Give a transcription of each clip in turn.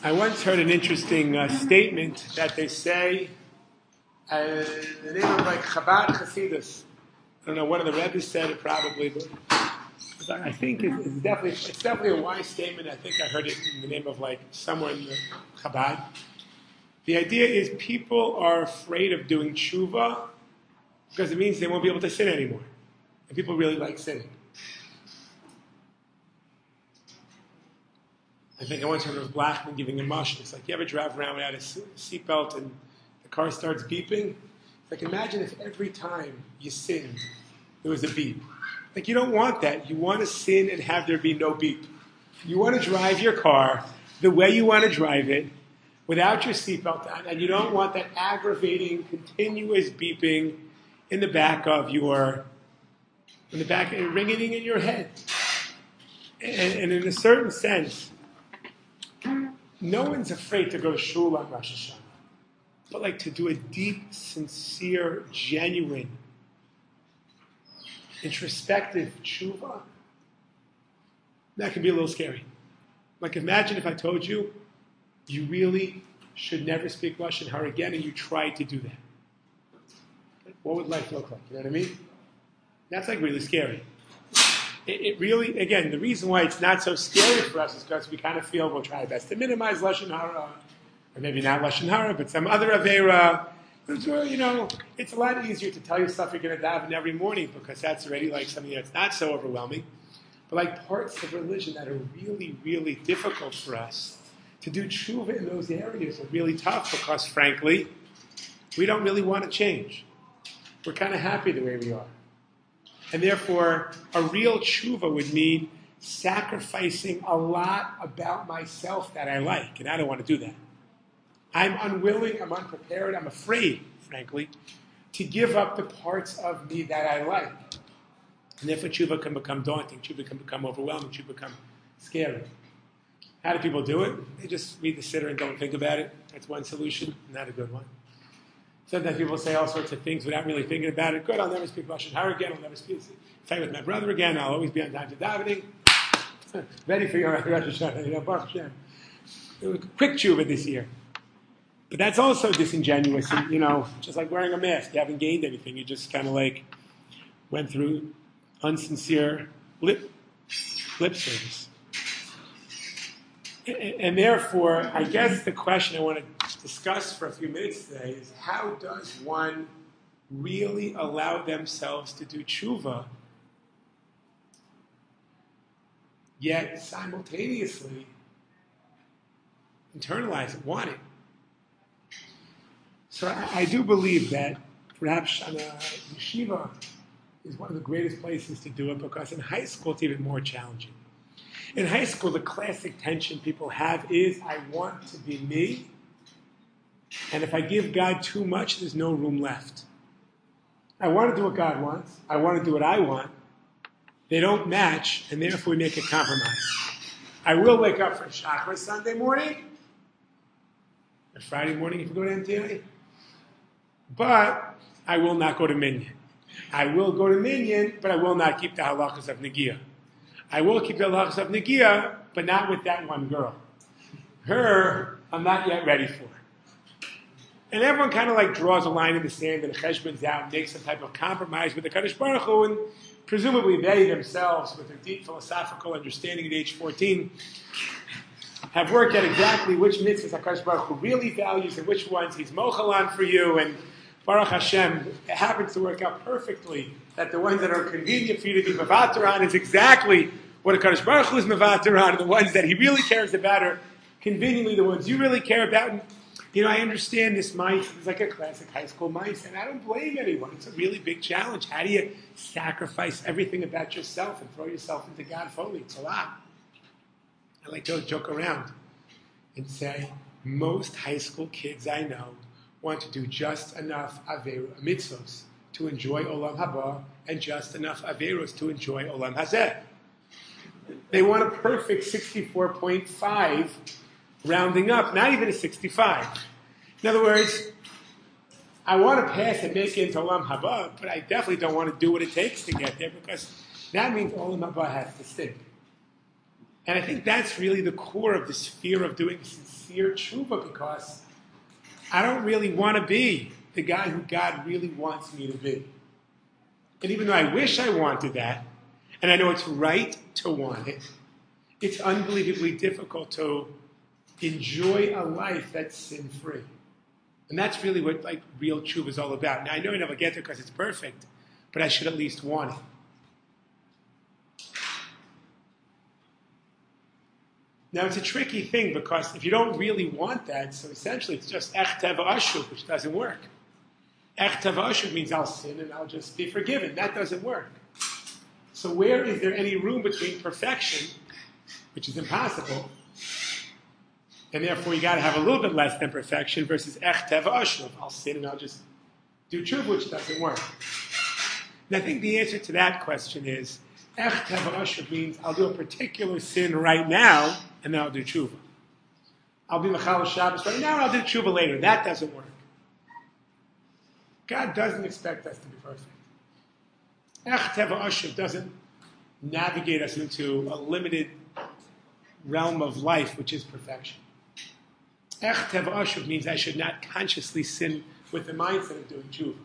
I once heard an interesting statement that they say in the name of like Chabad Hasidus. I don't know, one of the Rebbes said it probably, but I think it's definitely a wise statement. I think I heard it in the name of like somewhere in the Chabad. The idea is people are afraid of doing tshuva because it means they won't be able to sin anymore. And people really like sinning. I think I once heard of Blackman giving a mush. It's like, you ever drive around without a seatbelt and the car starts beeping? It's like, imagine if every time you sinned, there was a beep. Like, you don't want that. You want to sin and have there be no beep. You want to drive your car the way you want to drive it without your seatbelt on, and you don't want that aggravating, continuous beeping in the back of ringing in your head. And in a certain sense, no one's afraid to go to shul on Rosh Hashanah. But like to do a deep, sincere, genuine, introspective tshuva, that can be a little scary. Like imagine if I told you, you really should never speak Lashon Hara again and you tried to do that. What would life look like? You know what I mean? That's like really scary. It really, again, the reason why it's not so scary for us is because we kind of feel we'll try our best to minimize Lashon Hara, or maybe not Lashon Hara, but some other Aveira. You know, it's a lot easier to tell yourself you're going to daven every morning because that's already like something that's not so overwhelming. But like parts of religion that are really, really difficult for us, to do tshuva in those areas are really tough because, frankly, we don't really want to change. We're kind of happy the way we are. And therefore, a real tshuva would mean sacrificing a lot about myself that I like, and I don't want to do that. I'm unwilling, I'm unprepared, I'm afraid, frankly, to give up the parts of me that I like. And therefore, tshuva can become daunting, tshuva can become overwhelming, tshuva can become scary. How do people do it? They just read the siddur and don't think about it. That's one solution, not a good one. Sometimes people say all sorts of things without really thinking about it. Good, I'll never speak Lashon Hara again. I'll never fight with my brother again. I'll always be on time to davening. Ready for your Rosh Hashanah. Baruch Hashem. Quick tshuva this year. But that's also disingenuous. And, just like wearing a mask. You haven't gained anything. You just kind of like went through unsincere lip service. And therefore, I guess the question I want to discuss for a few minutes today is how does one really allow themselves to do tshuva, yet simultaneously internalize it, want it? So I do believe that perhaps yeshiva is one of the greatest places to do it because in high school it's even more challenging. In high school, the classic tension people have is, I want to be me, and if I give God too much, there's no room left. I want to do what God wants. I want to do what I want. They don't match, and therefore we make a compromise. I will wake up for Shachar Sunday morning, or Friday morning if you go to MTA, but I will not go to Minyan. I will go to Minyan, but I will not keep the halachas of Negiah. I will keep the halachas of Negiah, but not with that one girl. Her, I'm not yet ready for. And everyone kind of like draws a line in the sand and cheshbons out and makes some type of compromise with the Kadosh Baruch Hu, and presumably they themselves, with their deep philosophical understanding at age 14, have worked out exactly which mitzvahs HaKadosh Baruch Hu really values and which ones he's mochel on for you, and Baruch Hashem, it happens to work out perfectly that the ones that are convenient for you to be mevater on is exactly what HaKadosh Baruch Hu is mevater on, and the ones that he really cares about are conveniently the ones you really care about. And, I understand this mindset. It's like a classic high school mindset, and I don't blame anyone. It's a really big challenge. How do you sacrifice everything about yourself and throw yourself into God fully? It's a lot. I like to joke around and say, most high school kids I know want to do just enough Aveira mitzvos to enjoy Olam Haba and just enough Aveiros to enjoy Olam Hazeh. They want a perfect 64.5 rounding up, not even a 65. In other words, I want to pass and make it into Olam Haba, but I definitely don't want to do what it takes to get there because that means Olam Haba has to stink. And I think that's really the core of this fear of doing sincere tshuva, because I don't really want to be the guy who God really wants me to be. And even though I wish I wanted that, and I know it's right to want it, it's unbelievably difficult to enjoy a life that's sin-free. And that's really what real tshuva is all about. Now, I know I never get there because it's perfect, but I should at least want it. Now, it's a tricky thing because if you don't really want that, so essentially it's just ech teva ashuk, which doesn't work. Ech teva ashuk means I'll sin and I'll just be forgiven. That doesn't work. So where is there any room between perfection, which is impossible, and therefore you got to have a little bit less than perfection, versus ech teva ashuk, I'll sin and I'll just do tshuva, which doesn't work. And I think the answer to that question is ech teva ashuk means I'll do a particular sin right now, and then I'll do tshuva. I'll be Mechal Shabbos right now, and I'll do tshuva later. That doesn't work. God doesn't expect us to be perfect. Ech Teva Ashuk doesn't navigate us into a limited realm of life, which is perfection. Ech Teva Ashuk means I should not consciously sin with the mindset of doing tshuva.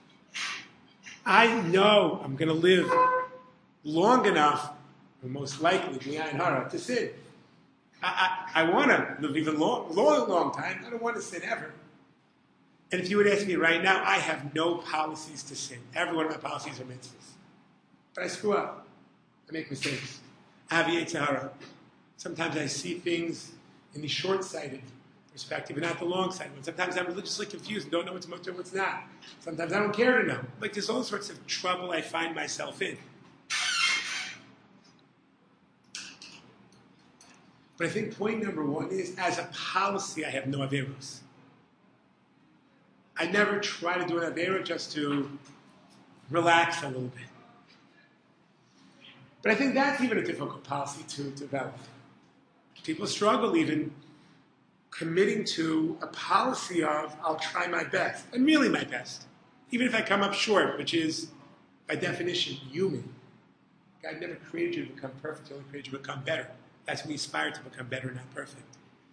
I know I'm going to live long enough, or most likely, b'yayin hara, to sin. I want to live even long time. I don't want to sin ever. And if you would ask me right now, I have no policies to sin. Every one of my policies are mitzvahs. But I screw up. I make mistakes. I have yetzer hara. Sometimes I see things in the short-sighted perspective and not the long-sighted one. Sometimes I'm religiously confused and don't know what's much and what's not. Sometimes I don't care to know. There's all sorts of trouble I find myself in. But I think point number one is, as a policy, I have no averos. I never try to do an avera just to relax a little bit. But I think that's even a difficult policy to develop. People struggle even committing to a policy of, I'll try my best, and really my best, even if I come up short, which is, by definition, human. God never created you to become perfect, He only created you to become better. That's when we aspire to become better, not perfect.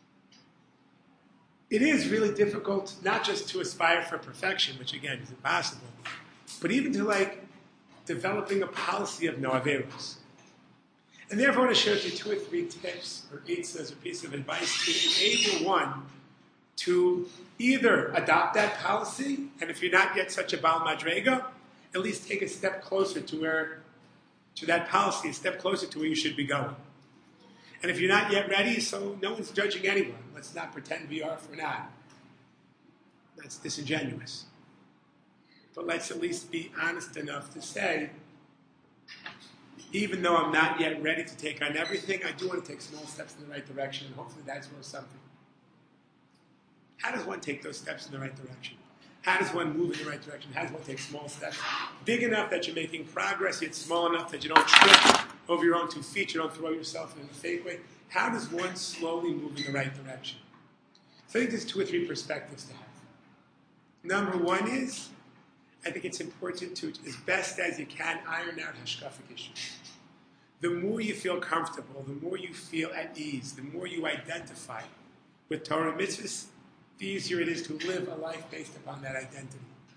It is really difficult not just to aspire for perfection, which again is impossible, but even to developing a policy of no averos. And therefore I want to share with you 2 or 3 tips or eitzahs or piece of advice to enable one to either adopt that policy, and if you're not yet such a Baal Madrega, at least take a step closer to that policy, a step closer to where you should be going. And if you're not yet ready, so no one's judging anyone. Let's not pretend we are if we're not. That's disingenuous. But let's at least be honest enough to say, even though I'm not yet ready to take on everything, I do want to take small steps in the right direction, and hopefully that's worth something. How does one take those steps in the right direction? How does one move in the right direction? How does one take small steps? Big enough that you're making progress, yet small enough that you don't trip over your own 2 feet, you don't throw yourself in a fake way. How does one slowly move in the right direction? So I think there's 2 or 3 perspectives to have. Number one is, I think it's important to, as best as you can, iron out hashkafic issues. The more you feel comfortable, the more you feel at ease, the more you identify with Torah mitzvahs, the easier it is to live a life based upon that identity.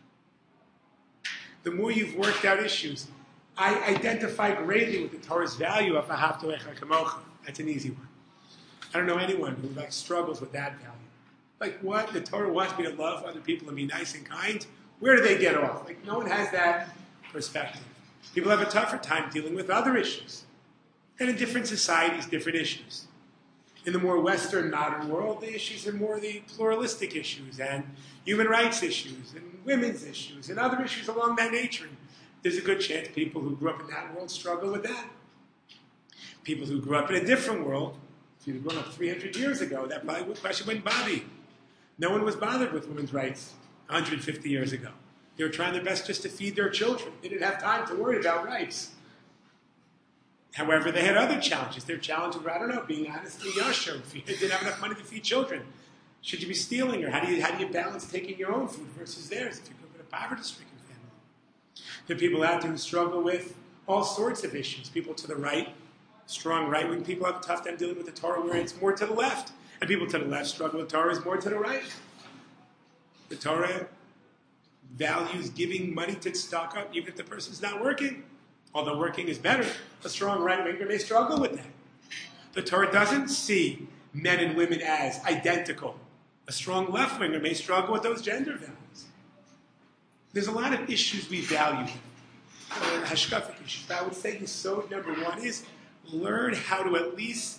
The more you've worked out issues, I identify greatly with the Torah's value of ahavta lecha kamocha. That's an easy one. I don't know anyone who struggles with that value. What? The Torah wants me to love other people and be nice and kind? Where do they get off? No one has that perspective. People have a tougher time dealing with other issues. And in different societies, different issues. In the more Western modern world, the issues are more the pluralistic issues and human rights issues and women's issues and other issues along that nature. And there's a good chance people who grew up in that world struggle with that. People who grew up in a different world, if you'd grown up 300 years ago, that probably question wouldn't bother you. No one was bothered with women's rights 150 years ago. They were trying their best just to feed their children. They didn't have time to worry about rights. However, they had other challenges. Their challenges were, being honestly yasher. If you didn't have enough money to feed children, should you be stealing? Or how do you balance taking your own food versus theirs if you grew up in a poverty-stricken family? There are people out there who struggle with all sorts of issues. People to the right Strong right-wing people have a tough time dealing with the Torah where it's more to the left. And people to the left struggle with Torah is more to the right. The Torah values giving money to tzedakah even if the person's not working. Although working is better, a strong right-winger may struggle with that. The Torah doesn't see men and women as identical. A strong left-winger may struggle with those gender values. There's a lot of issues we value, hashkafic issues. But I would say Yesod number one is learn how to at least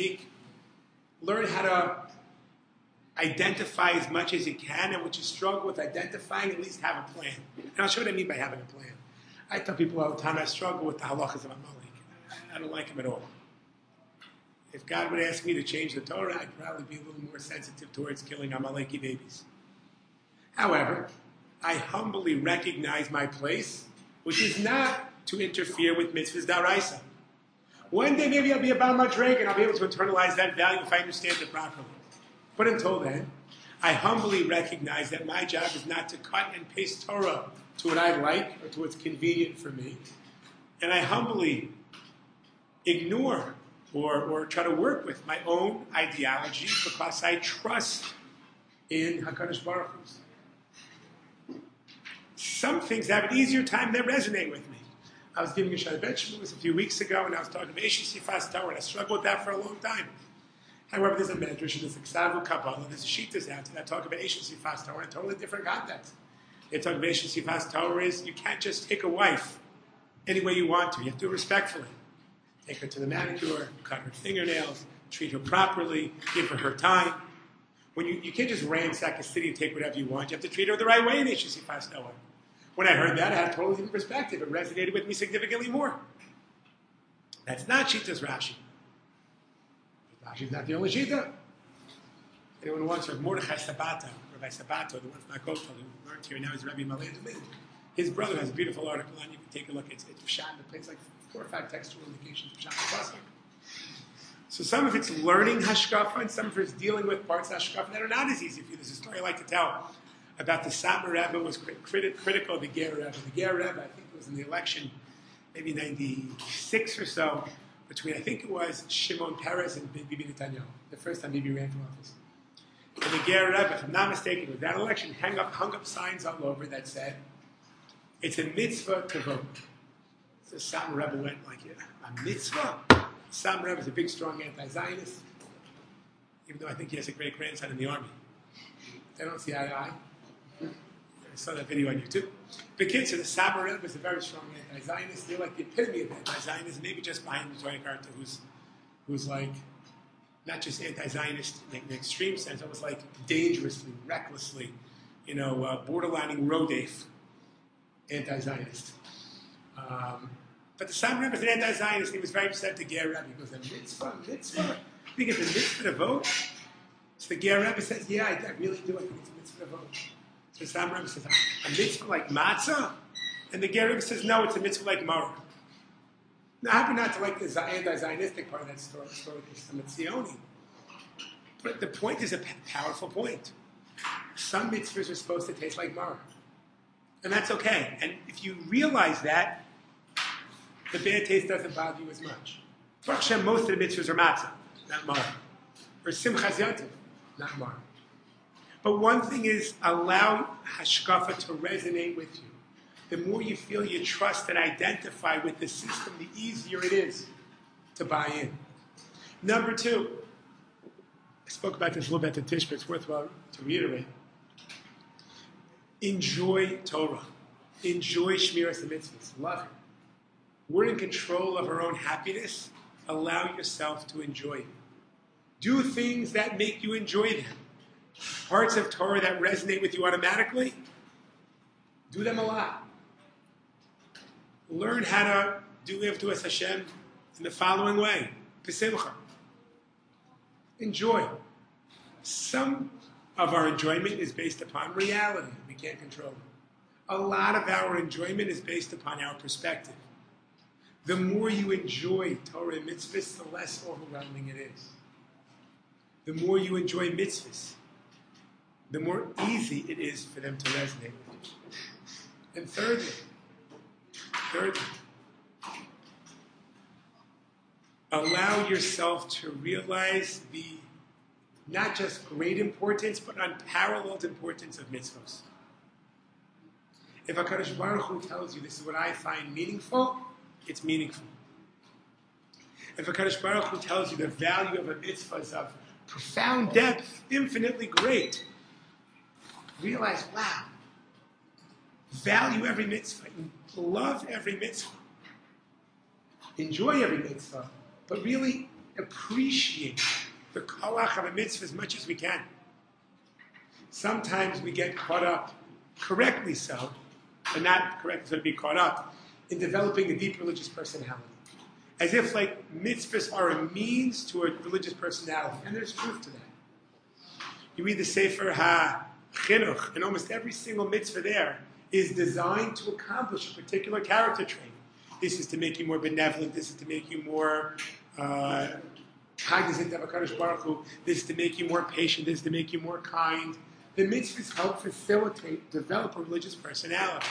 learn how to identify as much as you can, and what you struggle with identifying, at least have a plan. And I'll show you what I mean by having a plan. I tell people all the time I struggle with the halachas of Amalek. I don't like them at all. If God would ask me to change the Torah, I'd probably be a little more sensitive towards killing Amaleki babies. However, I humbly recognize my place, which is not to interfere with mitzvahs daraisa. One day maybe I'll be a Baal Madrega and I'll be able to internalize that value if I understand it properly. But until then, I humbly recognize that my job is not to cut and paste Torah to what I like or to what's convenient for me. And I humbly ignore or try to work with my own ideology because I trust in HaKadosh Baruch Hu. Some things have an easier time that resonate with me. I was giving a Shai Bet Shavuos a few weeks ago, and I was talking about Eish Sifas Torah, and I struggled with that for a long time. However, there's a medrash, there's a Ksavu Kabbalah, there's a Shitas out there that talk about Eish Sifas Torah in a totally different context. They talk about Eish Sifas Torah is you can't just take a wife any way you want to. You have to do it respectfully. Take her to the manicure, cut her fingernails, treat her properly, give her time. When you can't just ransack a city and take whatever you want. You have to treat her the right way in Eish Sifas Torah. When I heard that, I had a totally different perspective. It resonated with me significantly more. That's not Shitas Rashi. Rashi's not the only Shita. Anyone who wants to, Mordechai Sabato, Rabbi Sabato, the one from Akopal who learned here, now he's Rabbi Malay Dumin. His brother has a beautiful article on. You can take a look. It's Pshat. It plays like 4 or 5 textual indications of Pshat and Pasuk. So some of it's learning Hashkafa, and some of it's dealing with parts of Hashkafa that are not as easy for you. There's a story I like to tell about the Satmar Rebbe was critical of the Ger Rebbe. The Ger Rebbe, I think it was in the election, maybe 96 or so, between, I think it was Shimon Peres and Bibi Netanyahu, the first time Bibi ran for office. And the Ger Rebbe, if I'm not mistaken, with that election, hung up signs all over that said, it's a mitzvah to vote. So Satmar Rebbe went like, yeah, a mitzvah? Satmar Rebbe is a big, strong anti-Zionist, even though I think he has a great-grandson in the army. They don't see eye to eye. I saw that video on YouTube. The kids in the Satmar Rebbe is a very strong anti-Zionist. They're like the epitome of anti-Zionism, maybe just behind the Zohar Karta, who's like, not just anti-Zionist in an extreme sense, it was like dangerously, recklessly, borderlining Rodef anti-Zionist. But the Satmar Rebbe is an anti-Zionist. He was very upset to Ger Rebbe. He goes, a mitzvah? I think it's a mitzvah to vote. So the Ger Rebbe says, yeah, I really do. I think it's a mitzvah to vote. So the Satmar Rebbe says, a mitzvah like matzah? And the Ger Rebbe says, no, it's a mitzvah like maror. Now, I happen not to like the anti-Zionistic part of that story, some Tzioni. But the point is a powerful point. Some mitzvahs are supposed to taste like maror. And that's okay. And if you realize that, the bad taste doesn't bother you as much. Baruch Hashem, most of the mitzvahs are matzah, not maror. Or simchas yontif, not maror. But one thing is, allow hashkafa to resonate with you. The more you feel you trust and identify with the system, the easier it is to buy in. Number 2, I spoke about this a little bit at Tish, but it's worthwhile to reiterate. Enjoy Torah. Enjoy Shmiras HaMitzvahs. Love it. We're in control of our own happiness. Allow yourself to enjoy it. Do things that make you enjoy them. Parts of Torah that resonate with you automatically, do them a lot. Learn how to do Avdu Hashem in the following way. B'simcha. Enjoy. Some of our enjoyment is based upon reality. We can't control it. A lot of our enjoyment is based upon our perspective. The more you enjoy Torah and mitzvahs, the less overwhelming it is. The more you enjoy mitzvahs, the more easy it is for them to resonate with you. And thirdly, allow yourself to realize the not just great importance, but unparalleled importance of mitzvahs. If HaKadosh Baruch Hu tells you this is what I find meaningful, it's meaningful. If HaKadosh Baruch Hu tells you the value of a mitzvah is of profound depth, infinitely great, realize, wow, value every mitzvah, love every mitzvah, enjoy every mitzvah, but really appreciate the kolach of a mitzvah as much as we can. Sometimes we get caught up, correctly so, but not correctly so to be caught up, in developing a deep religious personality. As if like mitzvahs are a means to a religious personality, and there's truth to that. You read the Sefer HaChinuch, and almost every single mitzvah there is designed to accomplish a particular character trait. This is to make you more benevolent, this is to make you more cognizant of HaKadosh Baruch Hu, this is to make you more patient, this is to make you more kind. The mitzvahs help facilitate, develop a religious personality.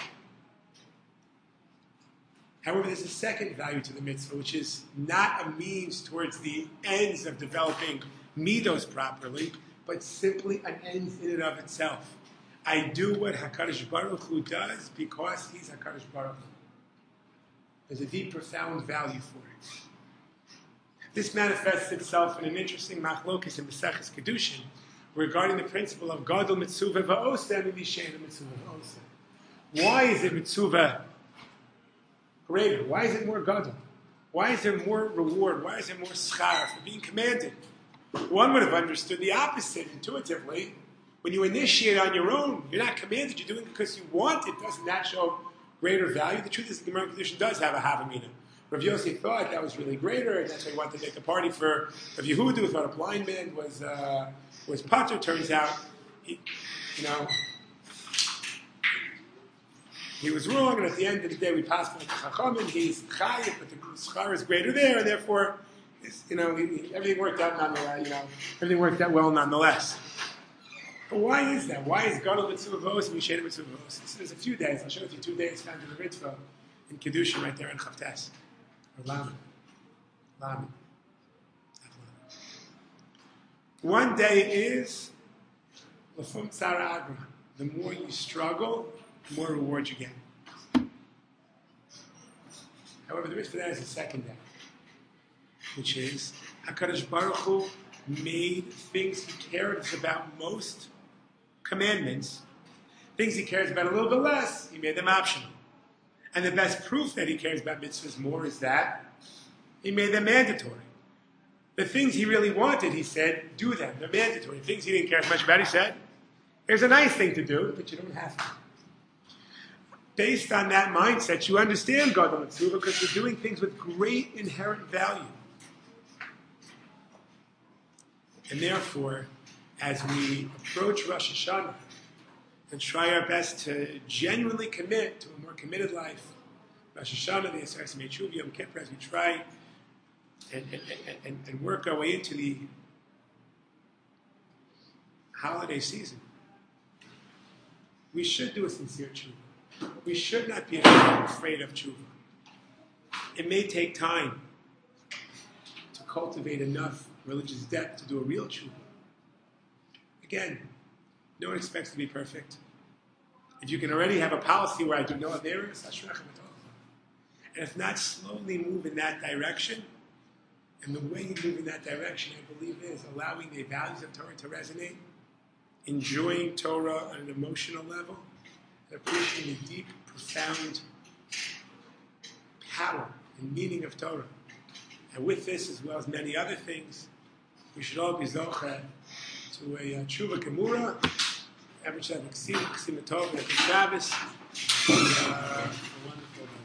However, there's a second value to the mitzvah, which is not a means towards the ends of developing midos properly, but simply an end in and of itself. I do what HaKadosh Baruch Hu does because he's HaKadosh Baruch Hu. There's a deep, profound value for it. This manifests itself in an interesting machlokes in Maseches Kedushin regarding the principle of Gadol Mitzuvah Va'oseh and Mishen Mitzuvah Va'oseh. Why is it Mitzuvah greater? Why is it more Gadol? Why is there more reward? Why is there more schar for being commanded? One would have understood the opposite intuitively. When you initiate on your own, you're not commanded, you're doing it because you want it. Doesn't that show greater value? The truth is the Gemara Kedushin does have a Havamina. Rav Yossi thought that was really greater, and that's why he wanted to make a party for Rav Yehuda, who thought a blind man was Pater. Turns out, he was wrong, and at the end of the day, we passed like Chachamim, he's Chayiv, but the schar is greater there, and therefore, everything worked out nonetheless. Everything worked out well nonetheless. But why is that? Why is Gadol Mitzvah Vos and Mishen Mitzvah Vos? There's a few days. I'll show you 2 days found in the mitzvah in Kedushin right there in Chavtes. Or Lamed. One day is L'fum Tzara Agra. The more you struggle, the more reward you get. However, the mitzvah there is a second day, which is HaKadosh Baruch Hu made things he cared about most, commandments, things he cares about a little bit less, he made them optional. And the best proof that he cares about mitzvahs more is that he made them mandatory. The things he really wanted, he said, do them. They're mandatory. Things he didn't care as much about, he said, here's a nice thing to do, but you don't have to. Based on that mindset, you understand Gadol Mitzvah because you're doing things with great inherent value. And therefore, as we approach Rosh Hashanah and try our best to genuinely commit to a more committed life, Rosh Hashanah, the Yisrael Semei Tshuva, Yom Kippur, as we try and work our way into the holiday season, we should do a sincere tshuva. We should not be afraid of tshuva. It may take time to cultivate enough religious depth to do a real tshuva. Again, no one expects to be perfect. If you can already have a policy where I do no averos, ashrechem v'tovcha. And if not, slowly move in that direction. And the way you move in that direction, I believe, is allowing the values of Torah to resonate, enjoying Torah on an emotional level, and appreciating the deep, profound power and meaning of Torah. And with this, as well as many other things, we should all be zocheh to a tshuva gemura, average have a k'sim tov, and a Shabbos, a wonderful